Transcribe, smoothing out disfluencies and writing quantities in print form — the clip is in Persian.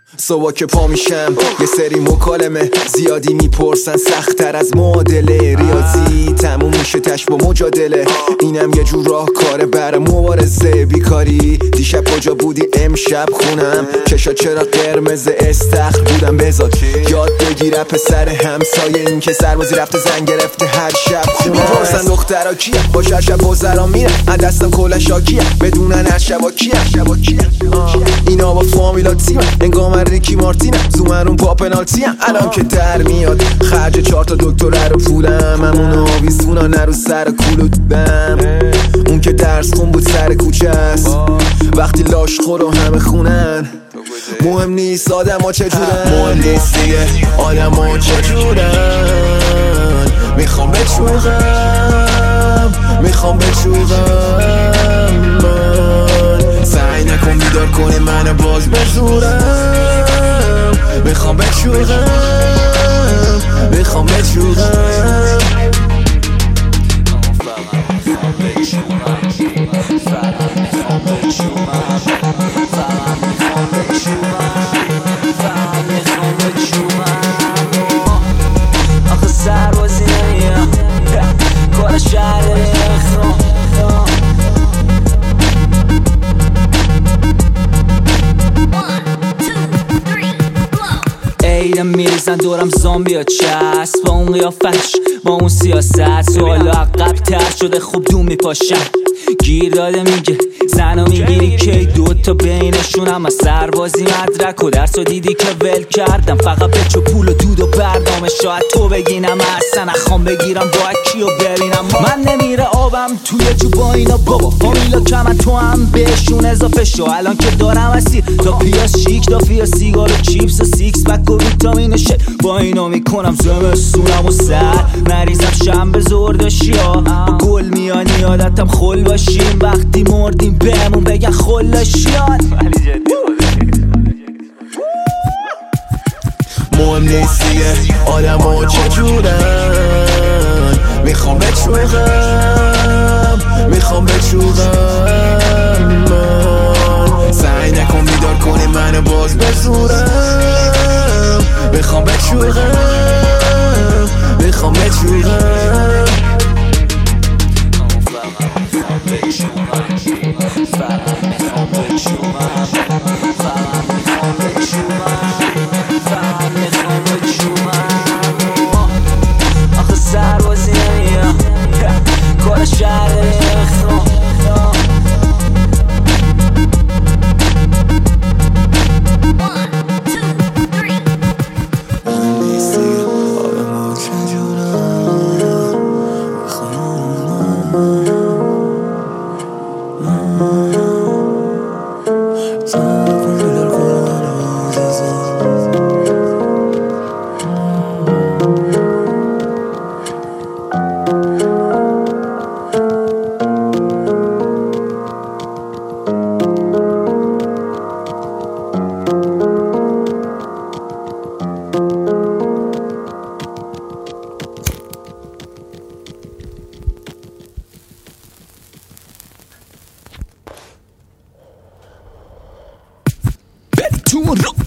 صبح که پا میشم یه سری مکالمه زیادی میپرسن، سخت‌تر از معادله ریاضی تموم میشه تش با مجادله. اینم یه جور راهکاره برای مبارزه بیکاری. دیشب کجا بودی؟ امشب خونم. چشا چرا قرمز؟ استخر بودم بذار یاد بگیره پسر همسایه. این که سربازی رفته زن گرفته هر شب خونه. میپرسن دخترا کیه؟ با شب وزرا میره از دستم کلا شاکیه بدونن هر شبا کیه. اینا با فامیلا تیم انگام ریکی مارتینه زومرون با پنالتی هم. الان که در میاد خرج 4 تا دکتره رو پولم. همون آویزونا نرو سر کولو دیدم. اون که درس خون بود سر کوچه است وقتی لاش خور و همه خونن. مهم نیست آدم ها چجورن، مهم نیست دیگه آدم ها چجورن. میخوام بچوغم میخوام بچوغم من. سعی نکن بیدار کنی منو باز بزورم. میخوام بچوغم میخوام بچوغم. آخه سربازی نمیام کار شهر اخرام. ایدم میریزن دورم زامبیا چسب با اون قیافتش با اون سیاست. سوال عقب تر شده خوب دون میپاشم. گیر داده میگه زنو میگیری که دوتا بینشونم. از سربازی مدرک و درس و دیدی که ول کردم. فقط به چو پول و دود و بردامه شاید تو بگینم اصلا نخوام بگیرم با اکی و ببینم. من نمیره آبم توی جو با اینا بابا فامیلا کم تو هم بهشون اضافه شو. الان که دارم اسیر تا پیاز شیک دافی سیگار و چیپس و سیکس بک و ویتامین شه. با اینا میکنم زمستونم و سر مریضم شنبه زردشی ها. با گل میانی یادتم خل باشیم وقتی مردیم بهمون بگن خلاشیان. مهم نیست دیگه آدم ها چجورن. میخوام بچوغم میخوام بچوغم من. سعی نکن بیدار کنی منو باز بزورم. میخوام بچوغم میخوام بچوغم. آخه سربازی نمیام کار شهر اخرام. Tomorrow